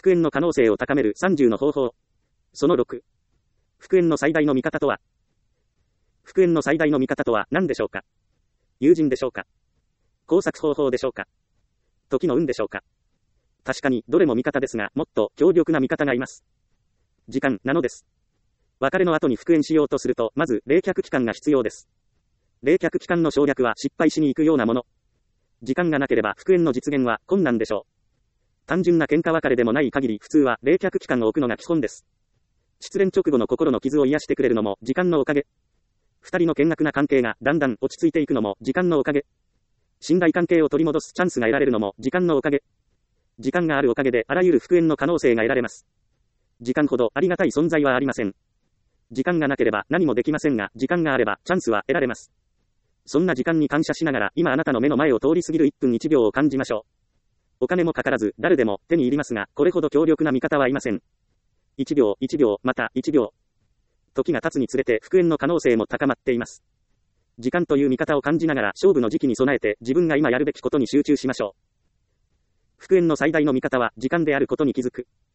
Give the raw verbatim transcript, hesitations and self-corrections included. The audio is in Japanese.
復縁の可能性を高めるさんじゅうの方法。そのろく。復縁の最大の味方とは。復縁の最大の味方とは何でしょうか。友人でしょうか。工作方法でしょうか。時の運でしょうか。確かにどれも味方ですが、もっと強力な味方がいます。時間なのです。別れの後に復縁しようとすると、まず冷却期間が必要です。冷却期間の省略は失敗しに行くようなもの。時間がなければ復縁の実現は困難でしょう。単純な喧嘩別れでもない限り普通は冷却期間を置くのが基本です。失恋直後の心の傷を癒してくれるのも時間のおかげ。二人の険悪な関係がだんだん落ち着いていくのも時間のおかげ。信頼関係を取り戻すチャンスが得られるのも時間のおかげ。時間があるおかげであらゆる復縁の可能性が得られます。時間ほどありがたい存在はありません。時間がなければ何もできませんが、時間があればチャンスは得られます。そんな時間に感謝しながら、今あなたの目の前を通り過ぎるいっぷんいちびょうを感じましょう。お金もかからず、誰でも手に入りますが、これほど強力な味方はいません。いちびょう、いちびょう、またいちびょう。時が経つにつれて復縁の可能性も高まっています。時間という味方を感じながら勝負の時期に備えて自分が今やるべきことに集中しましょう。復縁の最大の味方は時間であることに気づく。